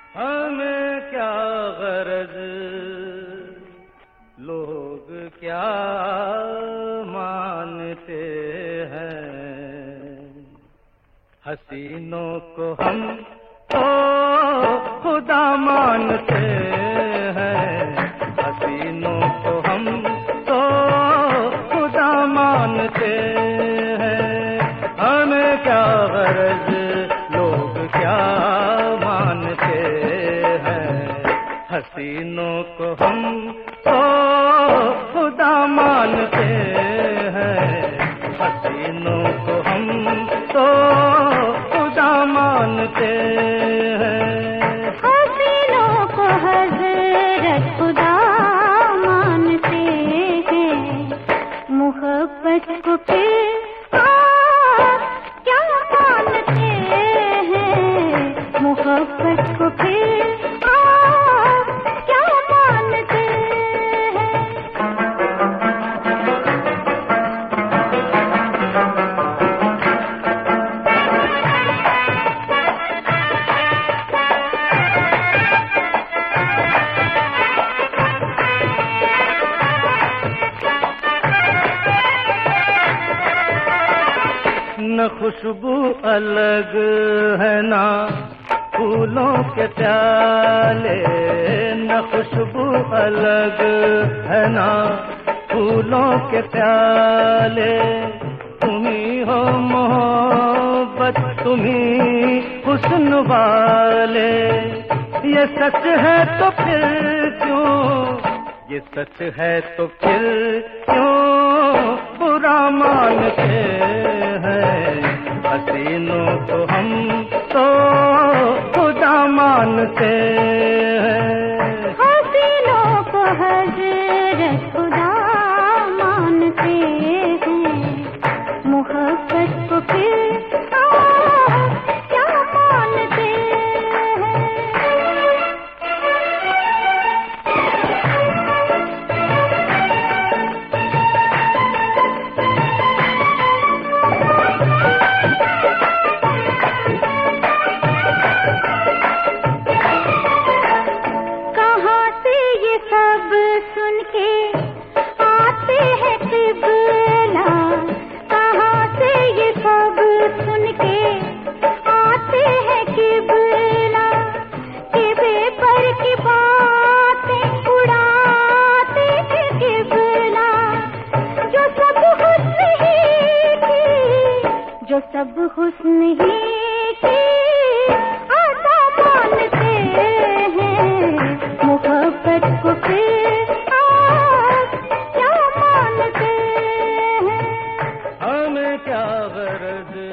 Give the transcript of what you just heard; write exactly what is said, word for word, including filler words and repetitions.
हमें क्या गरज, लोग क्या मानते हैं। हसीनों को हम तो खुदा मानते हैं, हसीनों को हम तो खुदा मानते हैं। हमें क्या गरज, लोग क्या मानते हैं। हसीनों को हम तो खुदा मानते हैं, हसीनों को हम तो खुदा मानते हैं। हसीनों को हज़रत खुदा मानते हैं, मोहब्बत को फिर क्या मानते हैं। मोहब्बत को फिर क्या मानते हैं। न खुशबू अलग है ना फूलों के प्याले, न खुशबू अलग है ना फूलों के प्याले। तुम्ही हो मोहब्बत, तुम्ही हुस्न वाले। ये सच है तो फिर क्यों, ये सच है तो फिर क्यों बुरा मानते हैं। हसीनों को हम तो खुदा मानते हैं। हसीनों को हज़रत खुदा मानते हैं, मोहब्बत को फिर क्या मानते हैं। सुन के आते हैं किबला, कहाँ से ये सब सुन के आते हैं किबला। किबे पर की बातें उड़ाते हैं किबला। जो सब हुस्न ही की, जो सब हुस्न ही की आता मानते हैं। मोहब्बत को फिर हमें क्या गरज,